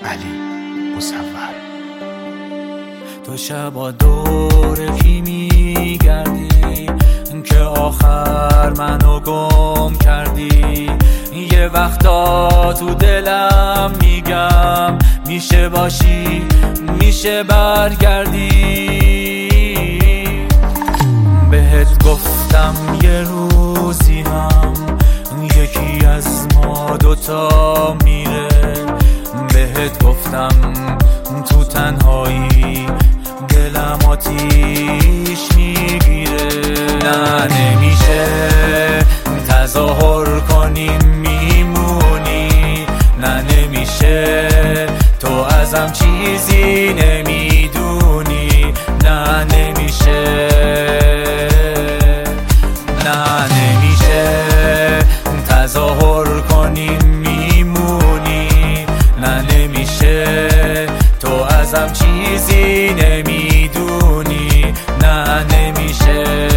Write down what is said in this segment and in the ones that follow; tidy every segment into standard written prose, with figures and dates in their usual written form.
ولی مصور. تو شبا دور کی میگردی که آخر منو گم کردی؟ یه وقتا تو دلم میگم میشه باشی میشه برگردی. بهت گفتم یه روزی هم یکی از ما دوتا میره. بهت گفتم تو تنهایی دلم آتیش میگیره. نه نمیشه تظاهر کنیم میمونی، نه نمیشه تو ازم چیزی نمیدونی، نه نمیشه، نه نمیشه تظاهر کنیم میمونی، نه نمیشه تو ازم چیزی نمیدونی، نه نمیشه.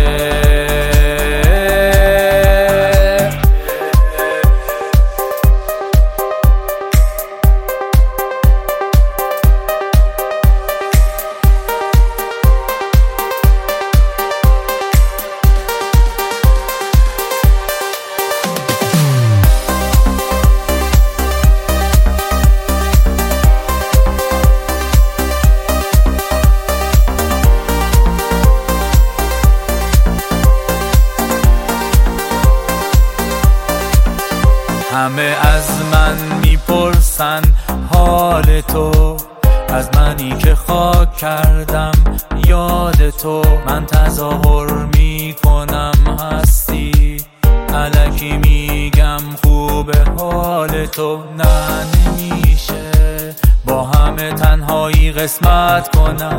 همه از من میپرسن حال تو، از منی که خاک کردم یاد تو. من تظاهر میکنم هستی، الکی میگم خوبه حال تو. نه نمیشه با همه تنهایی قسمت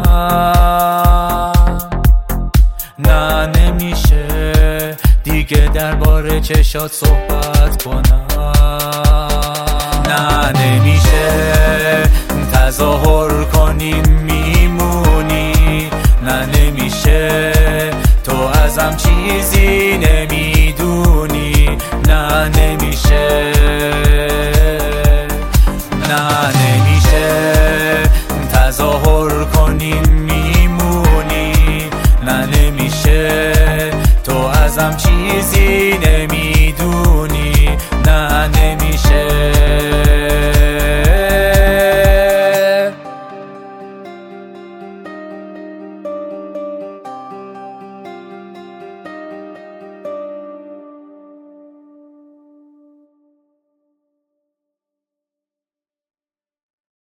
کنم، نه نمیشه دیگه درباره چشات صحبت کنم، نه نمیشه تظاهر کنیم میمونی، نه نمیشه تو ازم چیزی نمی